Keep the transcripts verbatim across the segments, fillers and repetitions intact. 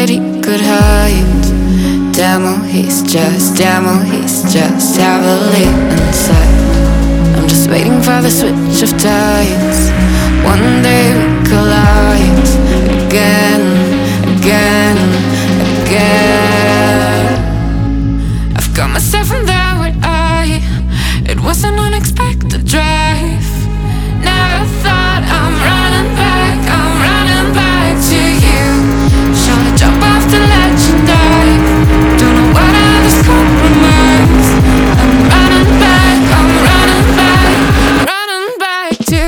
that he could hide. Demo, he's just, demo, he's just heavily inside. I'm just waiting for the switch of tides. One day we collide again, again, again. I've got myself from there where I, it was an unexpected drive. Never thought I'm running back, I'm running back to you. Shall I jump off the ledge and dive? Don't know what I was compromised. I'm running back, I'm running back, running back to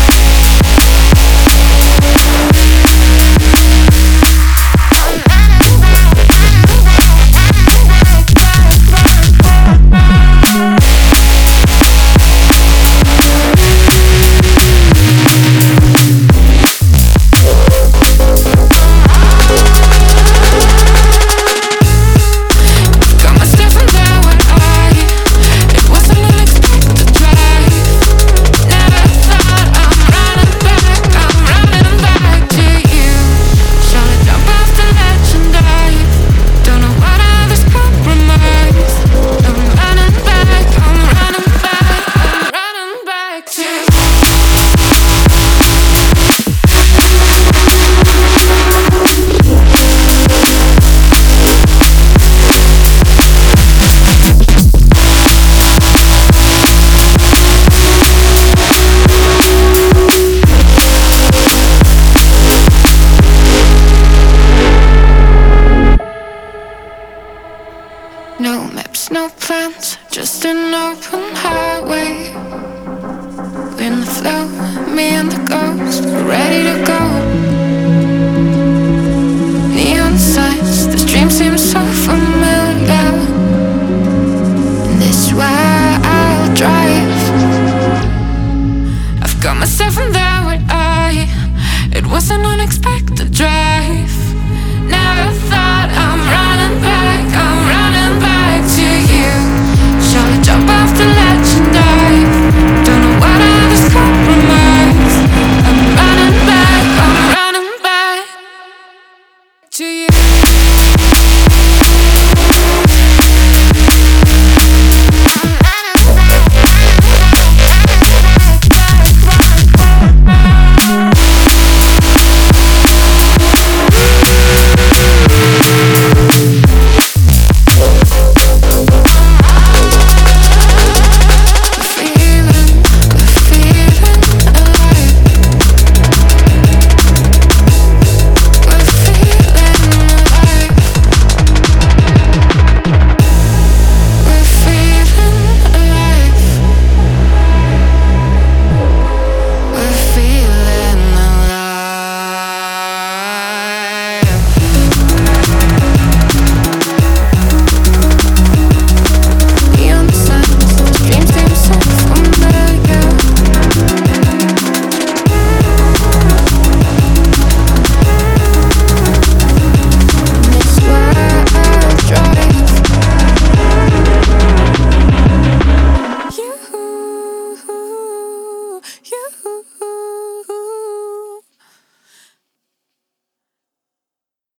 no maps, no plans, just an open highway. We're in the flow, me and the ghost, ready to go. Neon signs, this dream seems so familiar.